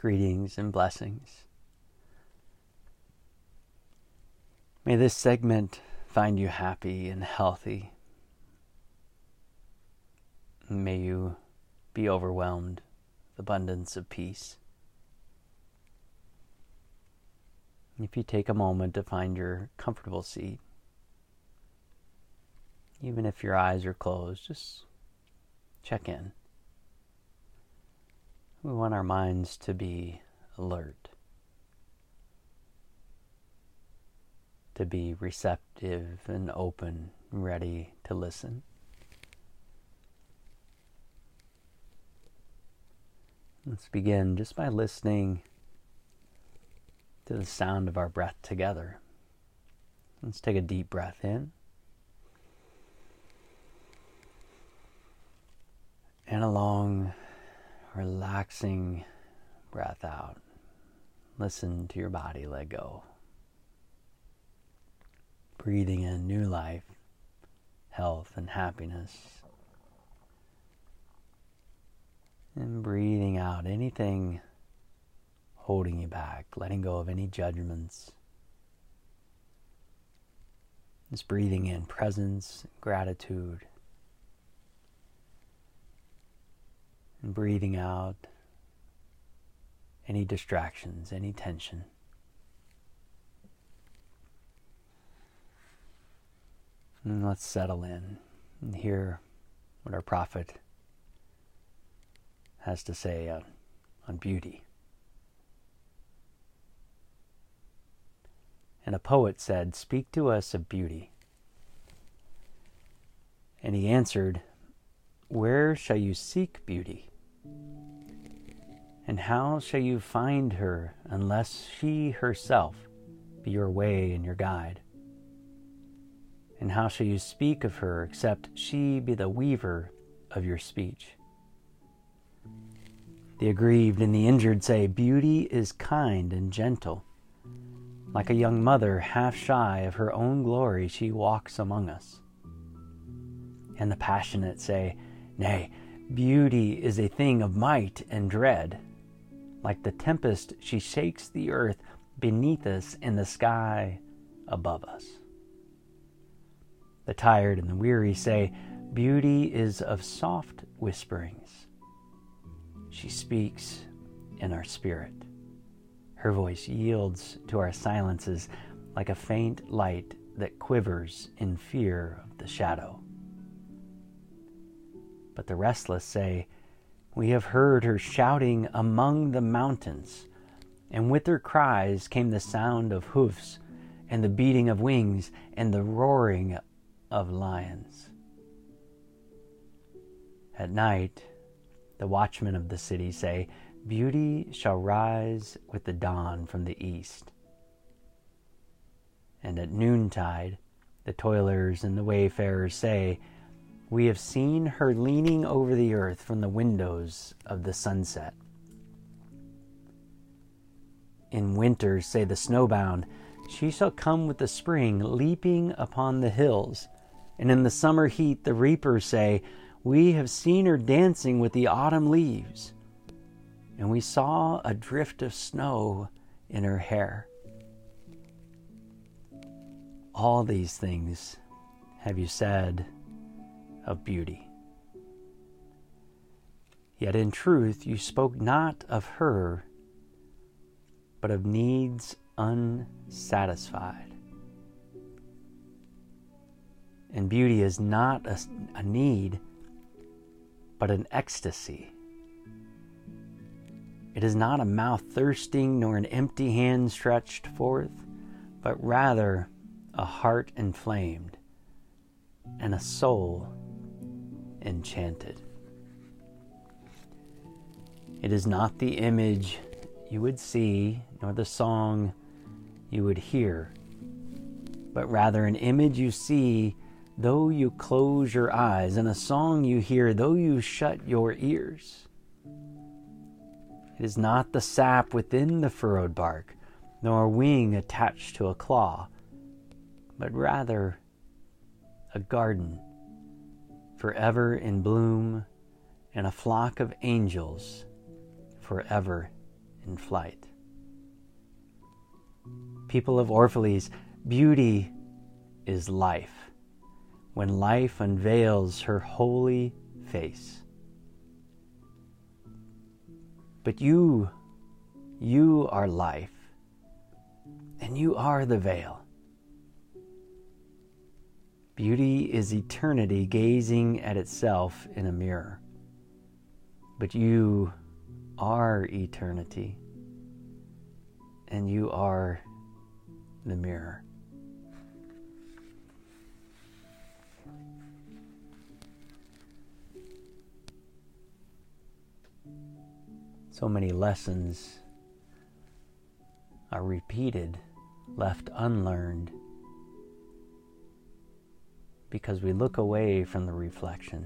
Greetings and blessings. May this segment find you happy and healthy. May you be overwhelmed with abundance of peace. If you take a moment to find your comfortable seat, even if your eyes are closed, just check in. We want our minds to be alert, to be receptive and open, ready to listen. Let's begin just by listening to the sound of our breath together. Let's take a deep breath in and a long, relaxing breath out. Listen to your body let go. Breathing in new life, health, and happiness. And breathing out anything holding you back, letting go of any judgments. Just breathing in presence, gratitude. And breathing out any distractions, any tension. And let's settle in and hear what our prophet has to say on beauty. And a poet said, "Speak to us of beauty." And he answered, "Where shall you seek beauty? And how shall you find her unless she herself be your way and your guide? And how shall you speak of her except she be the weaver of your speech?" The aggrieved and the injured say, "Beauty is kind and gentle. Like a young mother half shy of her own glory, she walks among us." And the passionate say, "Nay, beauty is a thing of might and dread. Like the tempest, she shakes the earth beneath us and the sky above us." The tired and the weary say, "Beauty is of soft whisperings. She speaks in our spirit. Her voice yields to our silences like a faint light that quivers in fear of the shadow." But the restless say, "We have heard her shouting among the mountains, and with her cries came the sound of hoofs and the beating of wings and the roaring of lions." At night, the watchmen of the city say, "Beauty shall rise with the dawn from the east." And at noontide, the toilers and the wayfarers say, "We have seen her leaning over the earth from the windows of the sunset." In winter, say the snowbound, "She shall come with the spring, leaping upon the hills." And in the summer heat, the reapers say, "We have seen her dancing with the autumn leaves, and we saw a drift of snow in her hair." All these things have you said of beauty. Yet in truth you spoke not of her, but of needs unsatisfied. And beauty is not a need, but an ecstasy. It is not a mouth thirsting, nor an empty hand stretched forth, but rather a heart inflamed and a soul enchanted. It is not the image you would see, nor the song you would hear, but rather an image you see though you close your eyes, and a song you hear though you shut your ears. It is not the sap within the furrowed bark, nor a wing attached to a claw, but rather a garden forever in bloom and a flock of angels forever in flight. People of Orphalese, beauty is life, when life unveils her holy face. But you are life, and you are the veil. Beauty is eternity gazing at itself in a mirror. But you are eternity, and you are the mirror. So many lessons are repeated, left unlearned, because we look away from the reflection.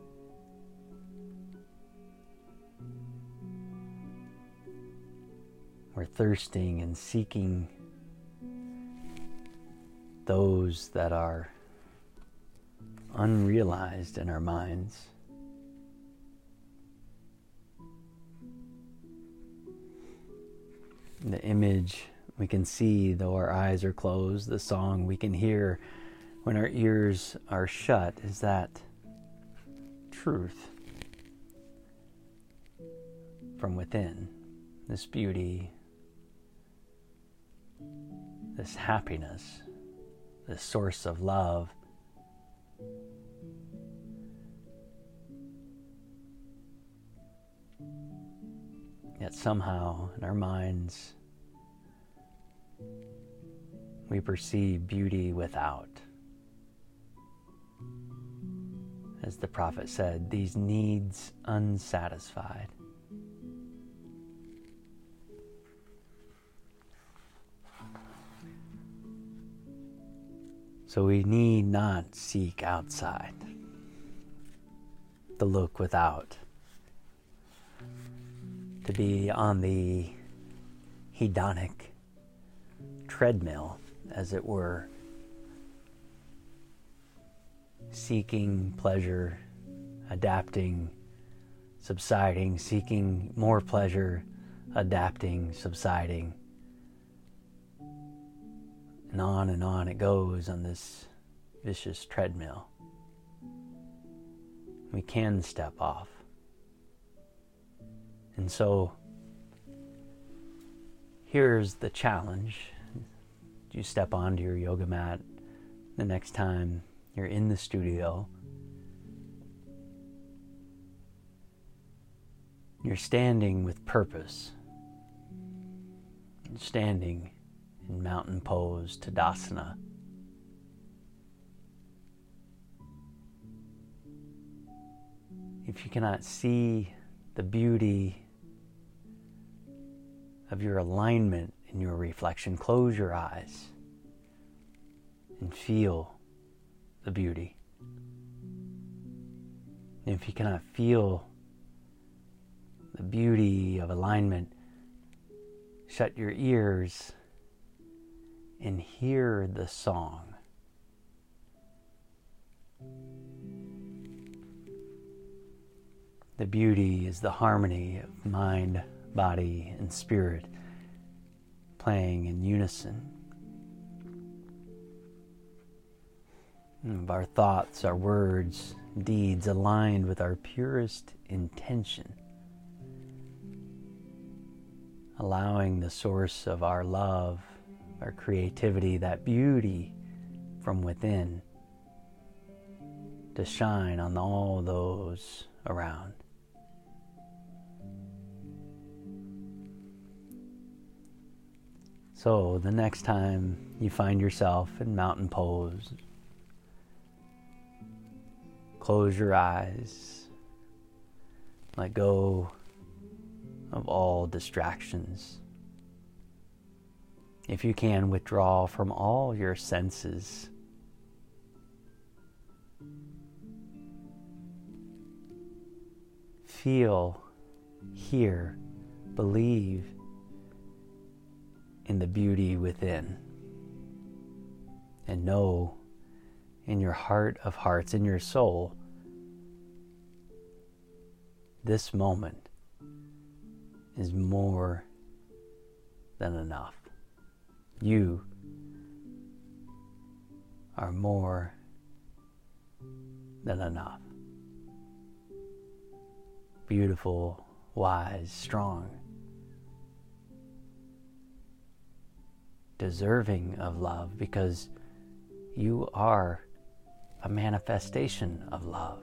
We're thirsting and seeking those that are unrealized in our minds. The image we can see though our eyes are closed, the song we can hear when our ears are shut, is that truth from within, this beauty, this happiness, this source of love. Yet somehow in our minds we perceive beauty without. As the prophet said, these needs unsatisfied. So we need not seek outside, to look without, to be on the hedonic treadmill, as it were, seeking pleasure, adapting, subsiding, seeking more pleasure, adapting, subsiding. And on it goes on this vicious treadmill. We can step off. And so here's the challenge. You step onto your yoga mat the next time you're in the studio. You're standing with purpose. You're standing in mountain pose, Tadasana. If you cannot see the beauty of your alignment in your reflection, close your eyes and feel the beauty. And if you cannot feel the beauty of alignment, shut your ears and hear the song. The beauty is the harmony of mind, body, and spirit playing in unison. Of our thoughts, our words, deeds aligned with our purest intention, allowing the source of our love, our creativity, that beauty from within to shine on all those around. So the next time you find yourself in mountain pose, close your eyes, let go of all distractions. If you can, withdraw from all your senses. Feel, hear, believe in the beauty within. And know in your heart of hearts, in your soul, this moment is more than enough. You are more than enough. Beautiful, wise, strong, deserving of love, because you are a manifestation of love.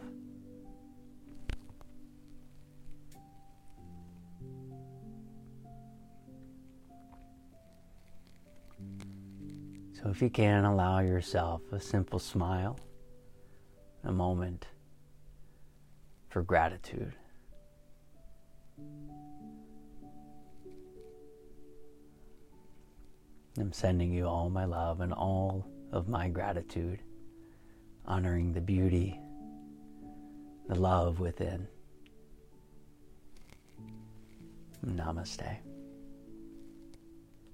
So if you can, allow yourself a simple smile, a moment for gratitude. I'm sending you all my love and all of my gratitude, honoring the beauty, the love within. Namaste.